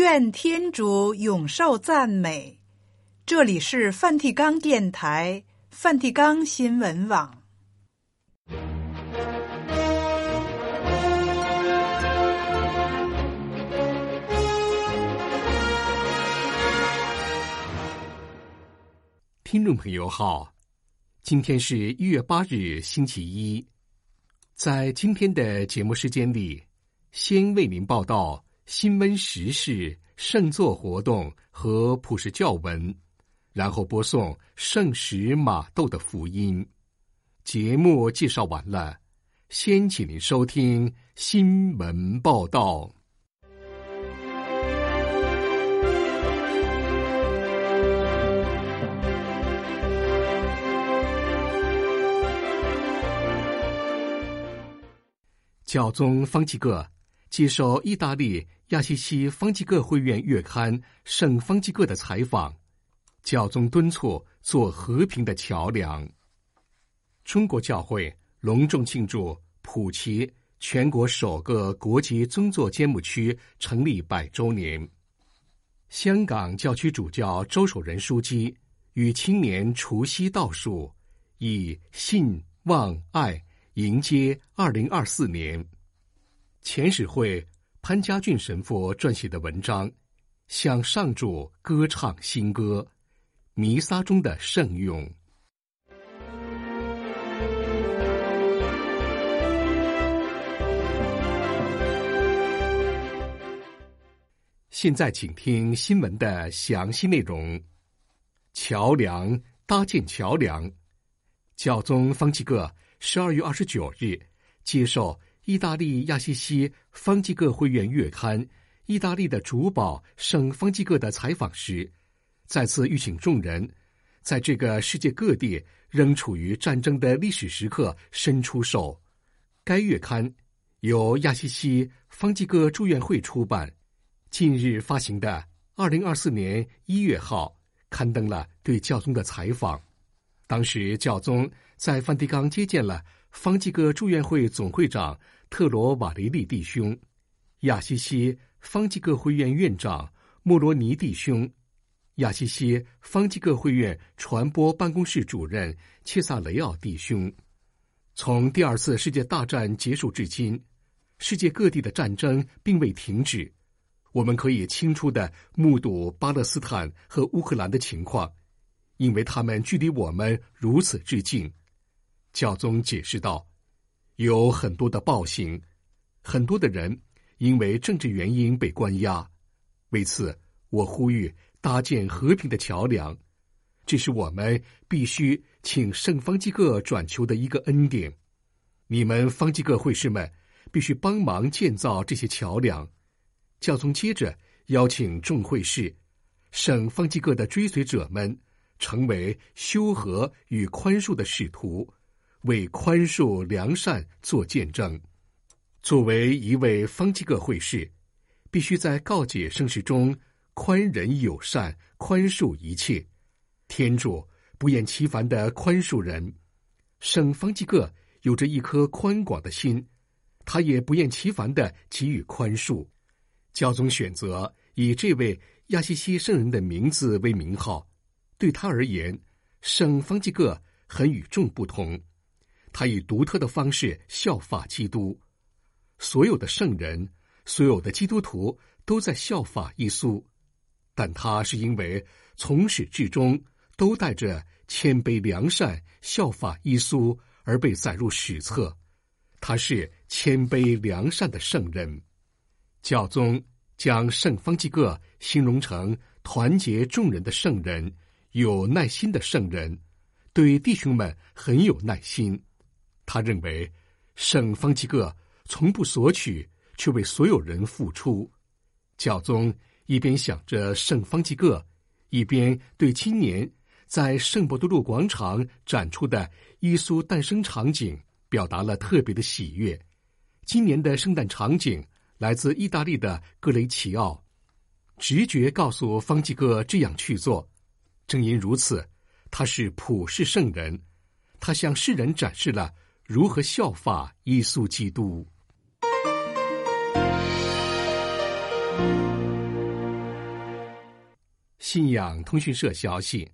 愿天主永受赞美。这里是梵蒂冈电台、梵蒂冈新闻网。 听众朋友好，今天是1月8日星期一。在今天的节目时间里，先为您报道新闻时事、圣座活动和普世教文，然后播送圣使马窦的福音。节目介绍完了，先请您收听新闻报道。教宗方济各接受意大利亚西西方济各会院月刊《圣方济各》的采访，教宗敦促做和平的桥梁。中国教会隆重庆祝普其全国首个国际宗座监牧区成立100周年。香港教区主教周守仁枢机与青年除夕倒数，以信望爱迎接2024年。前使会潘家俊神父撰写的文章，向上主歌唱新歌，弥撒中的圣咏。现在请听新闻的详细内容。桥梁，搭建桥梁。教宗方济各12月29日接受意大利亚西西方济各会院月刊意大利的主保圣方济各的采访时，再次吁请众人在这个世界各地仍处于战争的历史时刻伸出手。该月刊由亚西西方济各祝愿会出版，近日发行的2024年1月号刊登了对教宗的采访。当时教宗在梵蒂冈接见了方济各祝愿会总会长特罗瓦雷利弟兄、亚西西方济各会院院长莫罗尼弟兄、亚西西方济各会院传播办公室主任切萨雷奥弟兄。从第2次世界大战结束至今，世界各地的战争并未停止。我们可以清楚地目睹巴勒斯坦和乌克兰的情况，因为他们距离我们如此之近。教宗解释道，有很多的暴行，很多的人因为政治原因被关押。为此，我呼吁搭建和平的桥梁，这是我们必须请圣方济各转求的一个恩典。你们方济各会士们必须帮忙建造这些桥梁。教宗接着邀请众会士、圣方济各的追随者们成为修和与宽恕的使徒，为宽恕良善做见证。作为一位方济各会士，必须在告解圣事中宽仁友善，宽恕一切。天主不厌其烦地宽恕人，圣方济各有着一颗宽广的心，他也不厌其烦地给予宽恕。教宗选择以这位亚西西圣人的名字为名号，对他而言，圣方济各很与众不同。他以独特的方式效法基督。所有的圣人，所有的基督徒都在效法耶稣，但他是因为从始至终都带着谦卑良善效法耶稣而被载入史册。他是谦卑良善的圣人。教宗将圣方济各形容成团结众人的圣人，有耐心的圣人，对弟兄们很有耐心。他认为圣方济各从不索取，却为所有人付出。教宗一边想着圣方济各，一边对今年在圣伯多禄广场展出的耶稣诞生场景表达了特别的喜悦。今年的圣诞场景来自意大利的格雷齐奥，直觉告诉方济各这样去做。正因如此，他是普世圣人，他向世人展示了如何效法耶稣基督。 信仰通讯社消息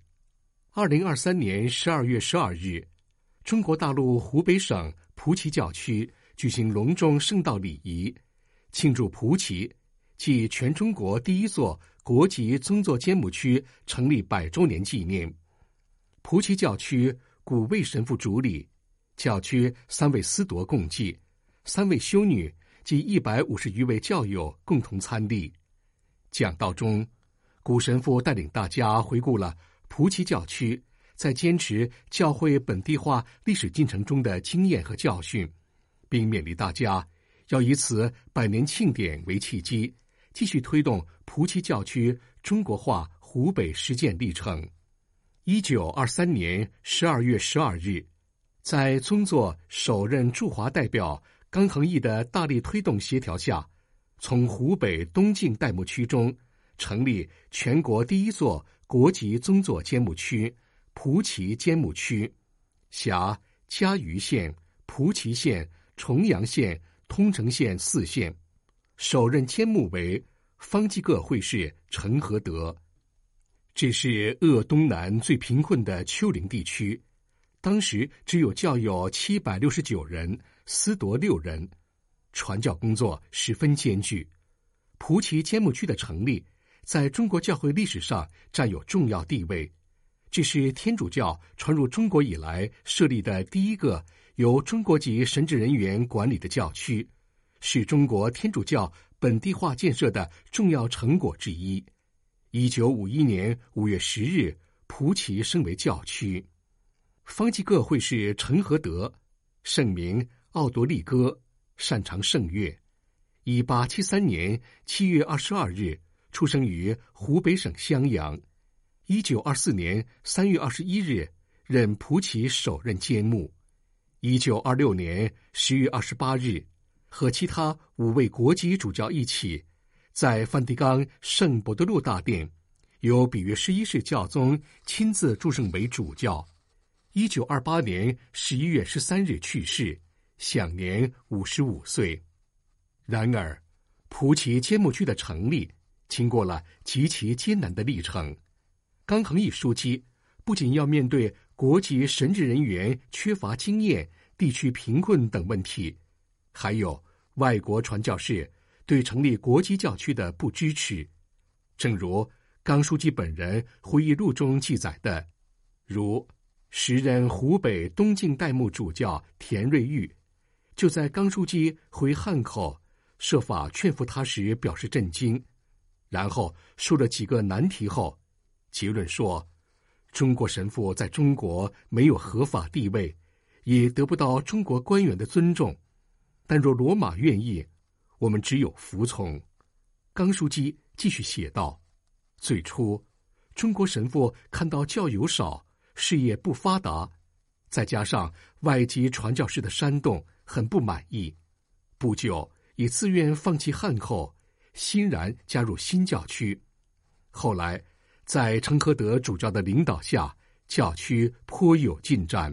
，2023年12月12日，中国大陆湖北省蒲圻教区举行隆重圣道礼仪，庆祝蒲圻即全中国第一座国级宗座监牧区成立100周年纪念。蒲圻教区古卫神父主礼，教区3位司铎共祭，3位修女及150余位教友共同参礼。讲道中，古神父带领大家回顾了蒲圻教区在坚持教会本地化历史进程中的经验和教训，并勉励大家要以此100年庆典为契机，继续推动蒲圻教区中国化湖北实践历程。1923年12月12日，在宗座首任驻华代表刚恒毅的大力推动协调下，从湖北东晋代牧区中成立全国第一座国级宗座监牧区蒲圻监牧区，辖嘉鱼县、蒲圻县、重阳县、通城县4县，首任监牧为方济各会士陈和德。这是鄂东南最贫困的丘陵地区，当时只有教友769人，司铎6人，传教工作十分艰巨。蒲圻监牧区的成立在中国教会历史上占有重要地位，这是天主教传入中国以来设立的第一个由中国籍神职人员管理的教区，是中国天主教本地化建设的重要成果之一。1951年5月10日，蒲圻升为教区。方济各会士陈和德，圣名奥多利哥，擅长圣乐。1873年7月22日出生于湖北省襄阳。1924年3月21日任蒲圻首任监牧。1926年10月28日，和其他5位国籍主教一起，在梵蒂冈圣伯多禄大殿，由比约11世教宗亲自祝圣为主教。1928年11月13日去世，享年55岁。然而，蒲圻监牧区的成立经过了极其艰难的历程。刚恒毅书记不仅要面对国籍神职人员缺乏经验、地区贫困等问题，还有外国传教士对成立国际教区的不支持。正如刚书记本人回忆录中记载的，如时任湖北东晋代牧主教田瑞玉，就在刚书记回汉口设法劝服他时表示震惊，然后说了几个难题后，结论说，中国神父在中国没有合法地位，也得不到中国官员的尊重，但若罗马愿意，我们只有服从。刚书记继续写道，最初中国神父看到教友少，事业不发达，再加上外籍传教士的煽动，很不满意，不久已自愿放弃汉口，欣然加入新教区。后来在陈和德主教的领导下，教区颇有进展。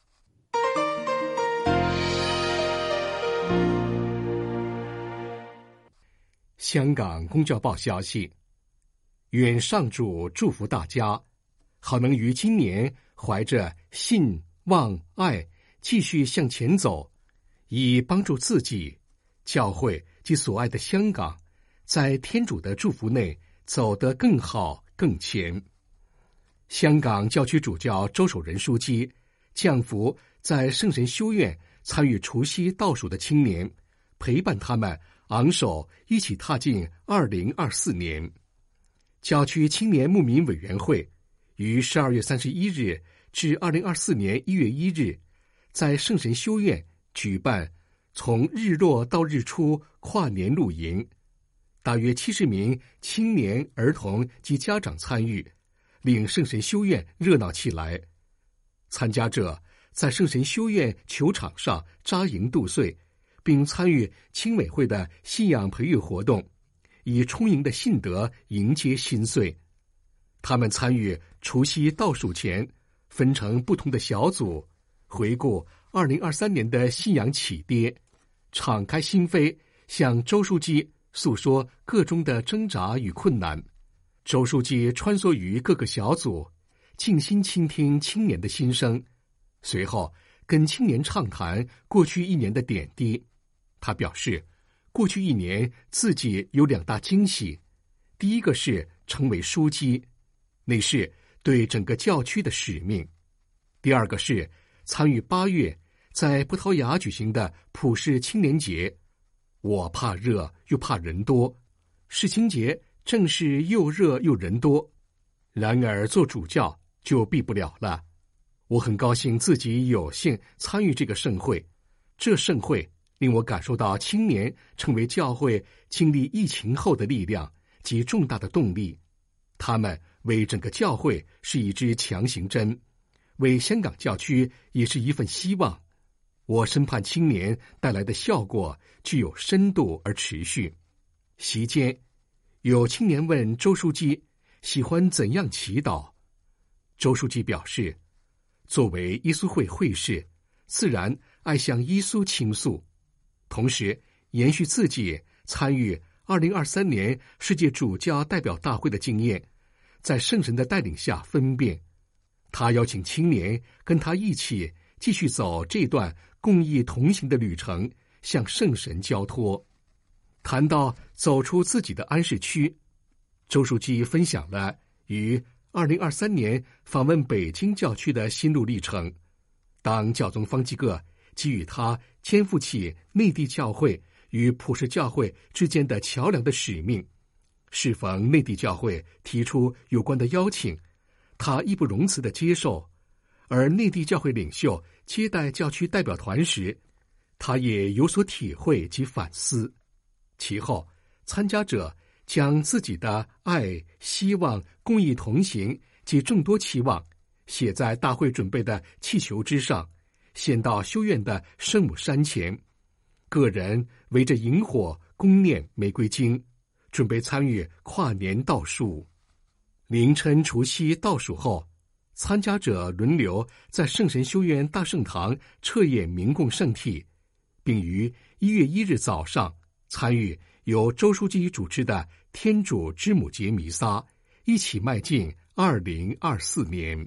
香港公教报消息，愿上主祝福大家，好能于今年怀着信、望、爱继续向前走，以帮助自己、教会及所爱的香港在天主的祝福内走得更好更前。香港教区主教周守仁书记降服在圣神修院参与除夕倒数的青年，陪伴他们昂首一起踏进2024年。教区青年牧民委员会于12月31日至2024年1月1日在圣神修院举办从日落到日出跨年露营，大约70名青年、儿童及家长参与，令圣神修院热闹起来。参加者在圣神修院球场上扎营度岁，并参与青委会的信仰培育活动，以充盈的信德迎接新岁。他们参与除夕倒数前，分成不同的小组，回顾2023年的信仰起跌，敞开心扉，向周书记诉说个中的挣扎与困难， 周书记穿梭于各个小组，静心倾听青年的心声，随后跟青年畅谈过去一年的点滴。他表示，过去一年自己有2大惊喜，第一个是成为书记，那是对整个教区的使命；第二个是参与8月在葡萄牙举行的普世青年节。我怕热又怕人多，世青节正是又热又人多，然而做主教就避不了了。我很高兴自己有幸参与这个盛会，这盛会令我感受到青年成为教会经历疫情后的力量及重大的动力。他们为整个教会是一支强行针，为香港教区也是一份希望。我深盼青年带来的效果具有深度而持续。席间，有青年问周书记喜欢怎样祈祷。周书记表示，作为耶稣会会士，自然爱向耶稣倾诉，同时延续自己参与2023年世界主教代表大会的经验，在圣神的带领下分辨。他邀请青年跟他一起继续走这段共益同行的旅程，向圣神交托。谈到走出自己的安适区，周书记分享了于2023年访问北京教区的心路历程。当教宗方济各给予他肩负起内地教会与普世教会之间的桥梁的使命，适逢内地教会提出有关的邀请，他义不容辞地接受。而内地教会领袖接待教区代表团时，他也有所体会及反思。其后，参加者将自己的爱、希望、公益同行及众多期望写在大会准备的气球之上，献到修院的圣母山前。个人围着萤火恭念玫瑰经，准备参与跨年倒数。凌晨除夕倒数后，参加者轮流在圣神修院大圣堂彻夜明供圣体，并于1月1日早上参与由周书记主持的天主之母节弥撒，一起迈进2024年。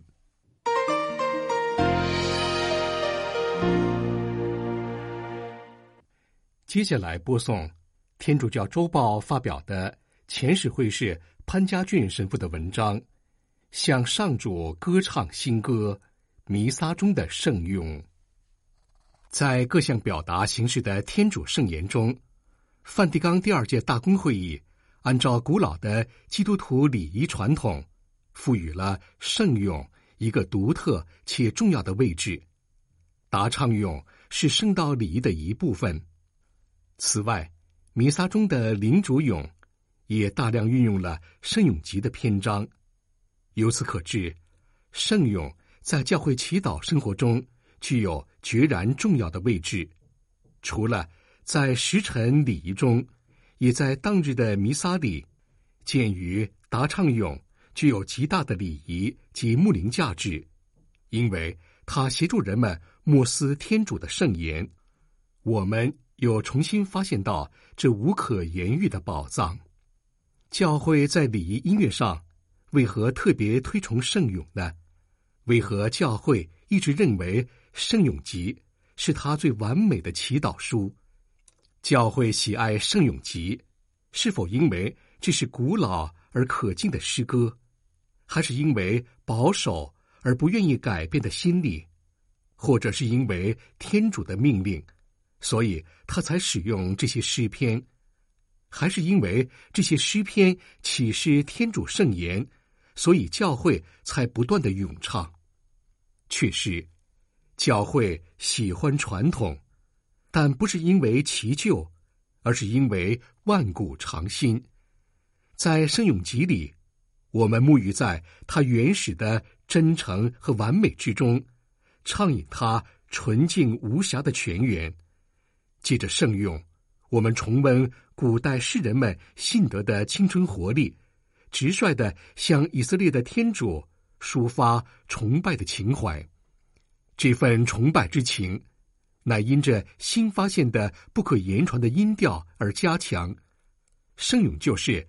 接下来播送天主教周报发表的前使会士潘家俊神父的文章，向上主歌唱新歌，弥撒中的圣咏。在各项表达形式的天主圣言中，梵蒂冈第2届大公会议按照古老的基督徒礼仪传统，赋予了圣咏一个独特且重要的位置。答唱咏是圣道礼仪的一部分。此外，弥撒中的领主咏也大量运用了圣咏集的篇章。由此可知，圣咏在教会祈祷生活中具有决然重要的位置。除了在时辰礼仪中，也在当日的弥撒里，鉴于答唱咏具有极大的礼仪及牧灵价值，因为它协助人们默思天主的圣言，我们又重新发现到这无可言喻的宝藏。教会在礼仪音乐上为何特别推崇圣咏呢？为何教会一直认为圣咏集是它最完美的祈祷书？教会喜爱圣咏集，是否因为这是古老而可敬的诗歌，还是因为保守而不愿意改变的心理，或者是因为天主的命令，所以他才使用这些诗篇，还是因为这些诗篇启示天主圣言，所以教会才不断的咏唱？确实，教会喜欢传统，但不是因为其旧，而是因为万古长新。在圣咏集里，我们沐浴在它原始的真诚和完美之中，畅饮它纯净无瑕的泉源。借着圣咏，我们重温古代诗人们信德的青春活力，直率地向以色列的天主抒发崇拜的情怀。这份崇拜之情，乃因着新发现的不可言传的音调而加强。圣咏就是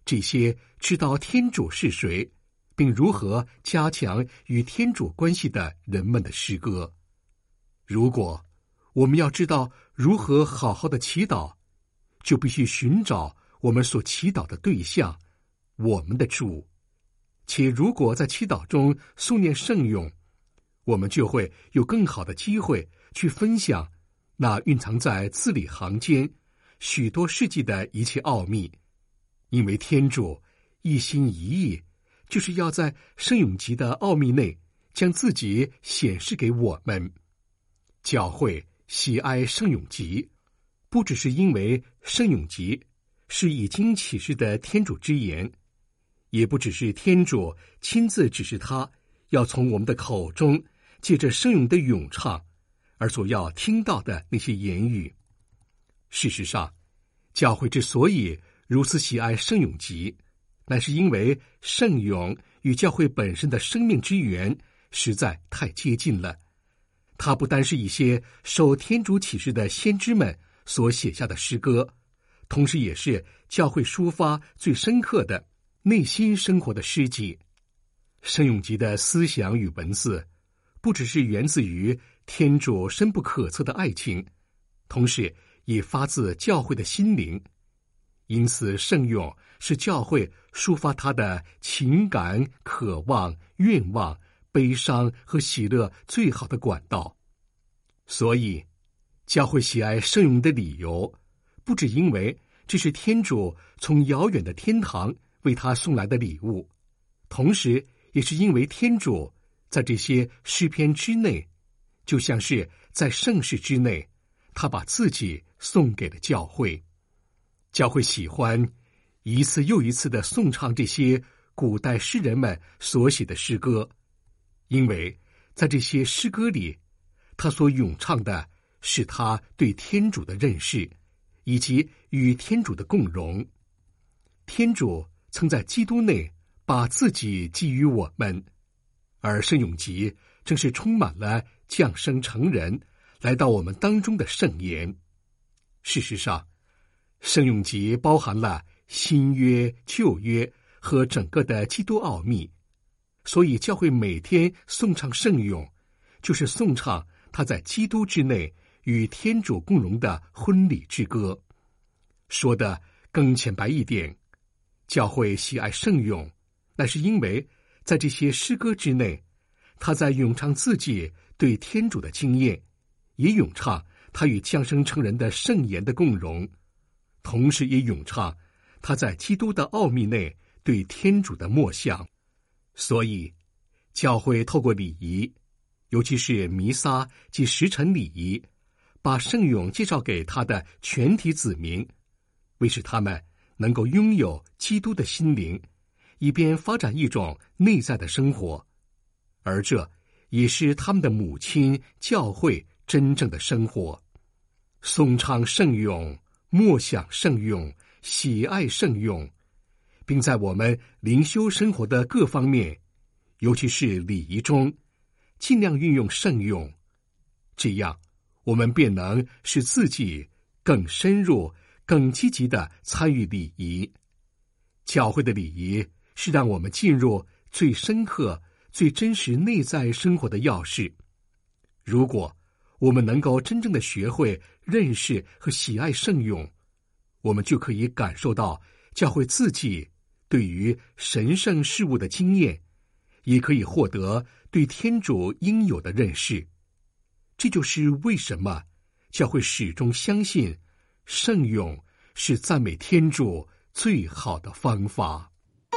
这些知道天主是谁，并如何加强与天主关系的人们的诗歌。如果我们要知道如何好好的祈祷，就必须寻找我们所祈祷的对象，我们的主。且如果在祈祷中诵念圣咏，我们就会有更好的机会去分享那蕴藏在字里行间许多世纪的一切奥秘。因为天主一心一意，就是要在圣咏集的奥秘内将自己显示给我们。教会喜爱圣咏集，不只是因为圣咏集是已经启示的天主之言，也不只是天主亲自指示他要从我们的口中借着圣咏的咏唱而所要听到的那些言语。事实上，教会之所以如此喜爱圣咏集，乃是因为圣咏与教会本身的生命之源实在太接近了。它不单是一些受天主启示的先知们所写下的诗歌，同时也是教会抒发最深刻的内心生活的诗集。圣咏集的思想与文字，不只是源自于天主深不可测的爱情，同时也发自教会的心灵。因此，圣咏是教会抒发他的情感、渴望、愿望、悲伤和喜乐最好的管道。所以，教会喜爱圣咏的理由，不只因为这是天主从遥远的天堂为他送来的礼物，同时也是因为天主在这些诗篇之内，就像是在圣事之内，他把自己送给了教会。教会喜欢一次又一次的颂唱这些古代诗人们所写的诗歌，因为在这些诗歌里，他所咏唱的是他对天主的认识，以及与天主的共融。天主曾在基督内把自己寄予我们，而圣咏集正是充满了降生成人来到我们当中的圣言。事实上，圣咏集包含了新约、旧约和整个的基督奥秘，所以教会每天颂唱圣咏，就是颂唱他在基督之内与天主共融的婚礼之歌。说的更浅白一点，教会喜爱圣咏，那是因为在这些诗歌之内，他在咏唱自己对天主的经验，也咏唱他与降生成人的圣言的共融，同时也咏唱他在基督的奥秘内对天主的默想。所以，教会透过礼仪，尤其是弥撒及时辰礼仪，把圣咏介绍给他的全体子民，为使他们能够拥有基督的心灵，以便发展一种内在的生活。而这也是他们的母亲教会真正的生活。颂唱圣咏，默想圣咏，喜爱圣咏，并在我们灵修生活的各方面，尤其是礼仪中，尽量运用圣咏，这样我们便能使自己更深入、更积极地参与礼仪。教会的礼仪是让我们进入最深刻、最真实内在生活的钥匙。如果我们能够真正的学会认识和喜爱圣咏，我们就可以感受到教会自己对于神圣事物的经验，也可以获得对天主应有的认识。这就是为什么教会始终相信圣咏是赞美天主最好的方法。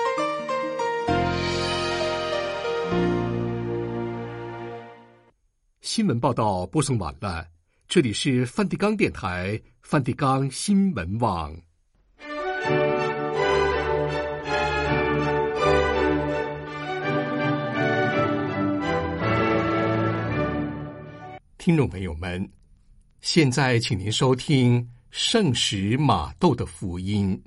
新闻报道播送完了，这里是梵蒂冈电台梵蒂冈新闻网。听众朋友们，现在请您收听圣使马窦的福音。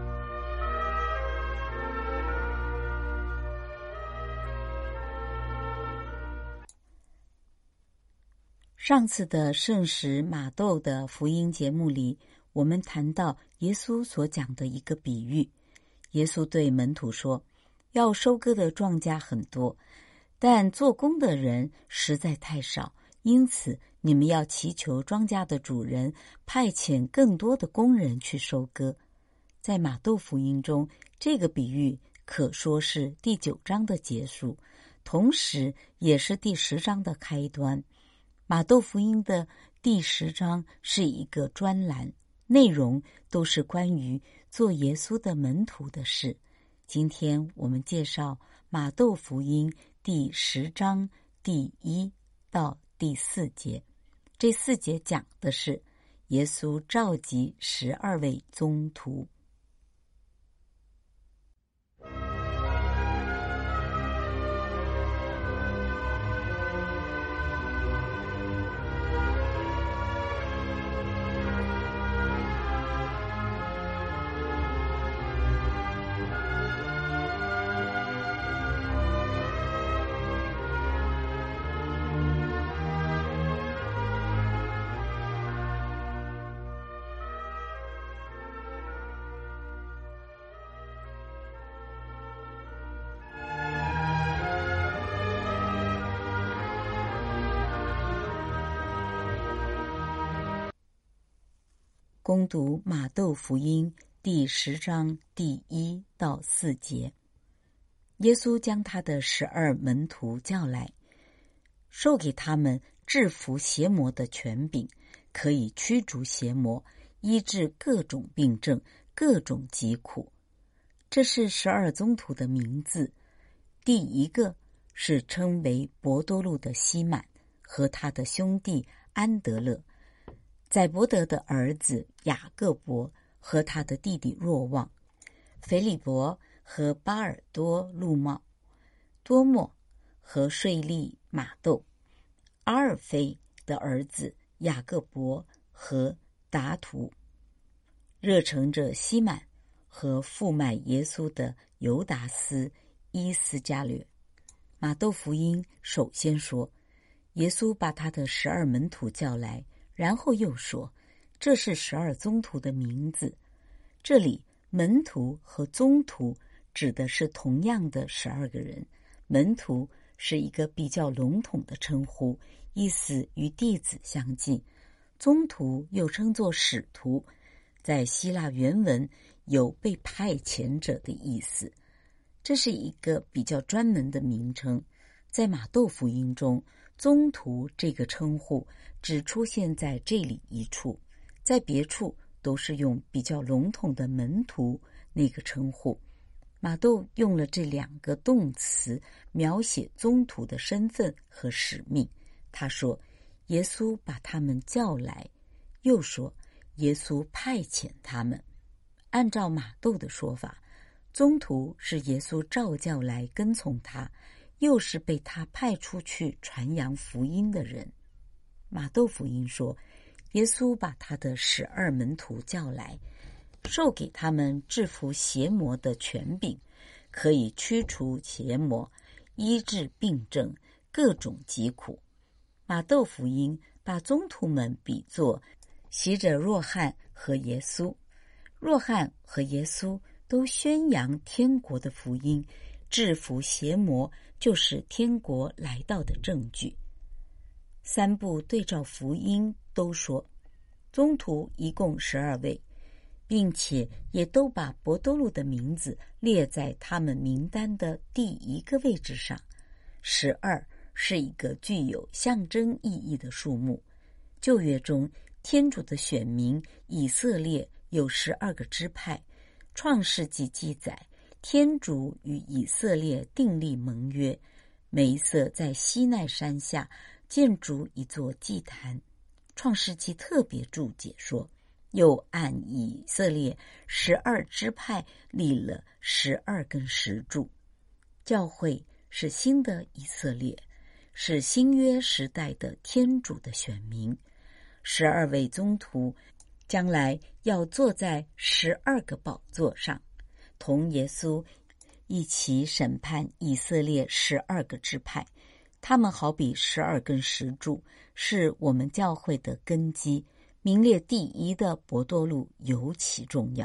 上次的圣使马窦的福音节目里，我们谈到耶稣所讲的一个比喻。 耶稣对门徒说，要收割的庄稼很多，但做工的人实在太少，因此你们要祈求庄稼的主人派遣更多的工人去收割。在马窦福音中，这个比喻可说是第9章的结束，同时也是第10章的开端。马窦福音的第10章是一个专栏，内容都是关于做耶稣的门徒的事。今天我们介绍马窦福音第10章第1到第4节。这4节讲的是耶稣召集12位宗徒。攻读马窦福音第10章第1到4节。耶稣将他的12门徒叫来，授给他们制服邪魔的权柄，可以驱逐邪魔，医治各种病症，各种疾苦。这是12宗徒的名字。第一个是称为伯多禄的西满和他的兄弟安德勒，载伯德的儿子雅各伯和他的弟弟若望，腓利伯和巴尔多禄茂，多默和税吏马窦，阿尔菲的儿子雅各伯和达图，热诚者西满和负卖耶稣的犹达斯伊斯加略。马窦福音首先说，耶稣把他的12门徒叫来，然后又说，这是12宗徒的名字。这里门徒和宗徒指的是同样的12个人。门徒是一个比较笼统的称呼，意思与弟子相近。宗徒又称作使徒，在希腊原文有被派遣者的意思。这是一个比较专门的名称。在马窦福音中，宗徒这个称呼只出现在这里一处，在别处都是用比较笼统的门徒那个称呼。马窦用了这2个动词描写宗徒的身份和使命。他说，耶稣把他们叫来，又说，耶稣派遣他们。按照马窦的说法，宗徒是耶稣召叫来跟从他，又是被他派出去传扬福音的人。马窦福音说，耶稣把他的12门徒叫来，授给他们制服邪魔的权柄，可以驱除邪魔，医治病症，各种疾苦。马窦福音把宗徒们比作洗者若翰和耶稣。若翰和耶稣都宣扬天国的福音，制服邪魔就是天国来到的证据。3部对照福音都说，宗徒一共12位，并且也都把伯多禄的名字列在他们名单的第1个位置上。12是一个具有象征意义的数目。旧约中，天主的选民以色列有12个支派。创世纪记载，天主与以色列订立盟约，梅瑟在西奈山下建筑一座祭坛。创世纪特别注解说，又按以色列12支派立了12根石柱。教会是新的以色列，是新约时代的天主的选民。12位宗徒将来要坐在12个宝座上，同耶稣一起审判以色列12个支派。他们好比12根石柱，是我们教会的根基。名列第1的伯多禄尤其重要，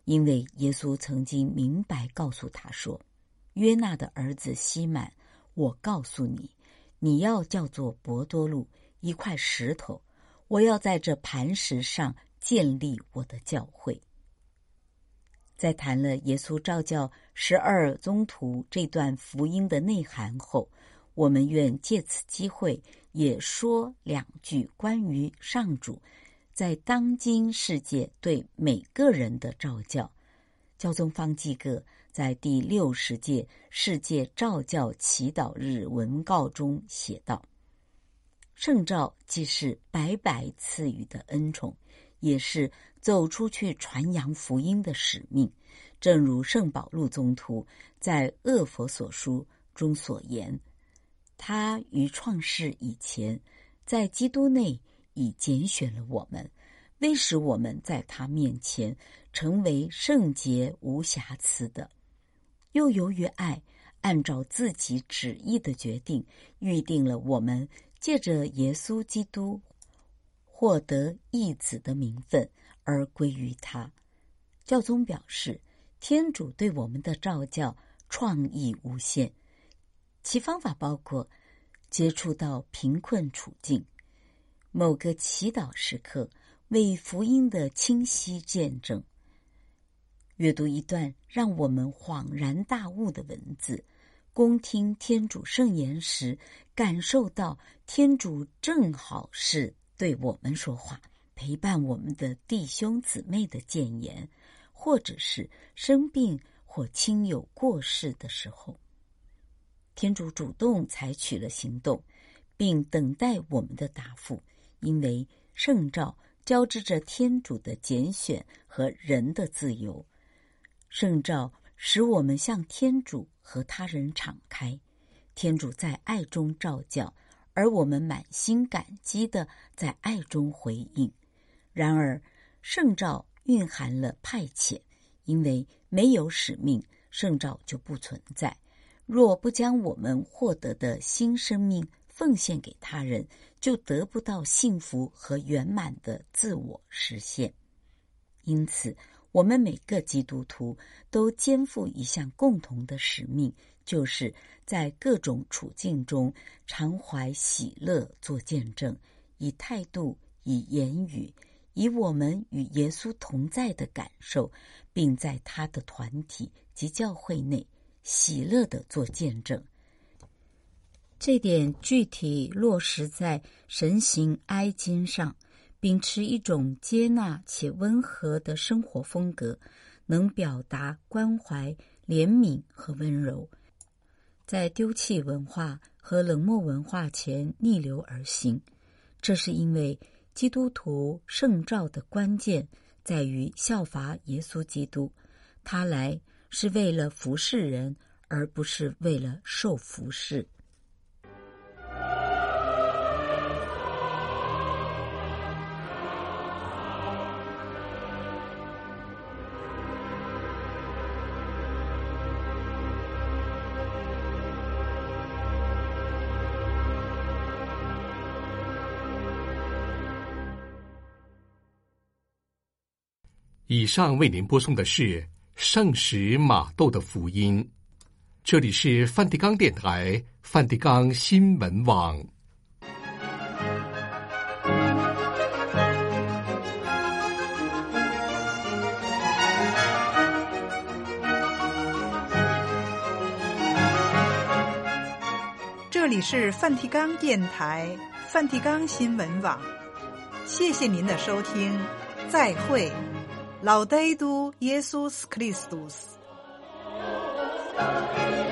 因为耶稣曾经明白告诉他说，约纳的儿子西满，我告诉你，你要叫做伯多禄，一块石头，我要在这磐石上建立我的教会。在谈了耶稣召叫12宗徒这段福音的内涵后，我们愿借此机会也说2句关于上主在当今世界对每个人的召教。教宗方济各在第60届世界召教祈祷日文告中写道，圣召既是白白赐予的恩宠，也是走出去传扬福音的使命。正如圣保禄宗徒在厄弗所书中所言，他于创世以前，在基督内已拣选了我们，为使我们在他面前成为圣洁无瑕疵的。又由于爱，按照自己旨意的决定，预定了我们借着耶稣基督获得义子的名分而归于他。教宗表示，天主对我们的召教创意无限，其方法包括接触到贫困处境，某个祈祷时刻为福音的清晰见证，阅读一段让我们恍然大悟的文字，恭听天主圣言时感受到天主正好是对我们说话，陪伴我们的弟兄姊妹的谏言，或者是生病或亲友过世的时候，天主主动采取了行动，并等待我们的答复，因为圣召交织着天主的拣选和人的自由。圣召使我们向天主和他人敞开，天主在爱中召教，而我们满心感激地在爱中回应。然而，圣召蕴含了派遣，因为没有使命，圣召就不存在。若不将我们获得的新生命奉献给他人，就得不到幸福和圆满的自我实现。因此，我们每个基督徒都肩负一项共同的使命，就是在各种处境中常怀喜乐做见证，以态度、以言语，以我们与耶稣同在的感受，并在他的团体及教会内喜乐地做见证。这点具体落实在神行哀经上，秉持一种接纳且温和的生活风格，能表达关怀、怜悯和温柔，在丢弃文化和冷漠文化前逆流而行。这是因为基督徒圣召的关键在于效法耶稣基督，他来是为了服侍人，而不是为了受服侍。 以上为您播送的是圣史玛窦的福音，这里是梵蒂冈电台梵蒂冈新闻网。 这里是梵蒂冈电台梵蒂冈新闻网，谢谢您的收听，再会。Laudetur Jesus Christus。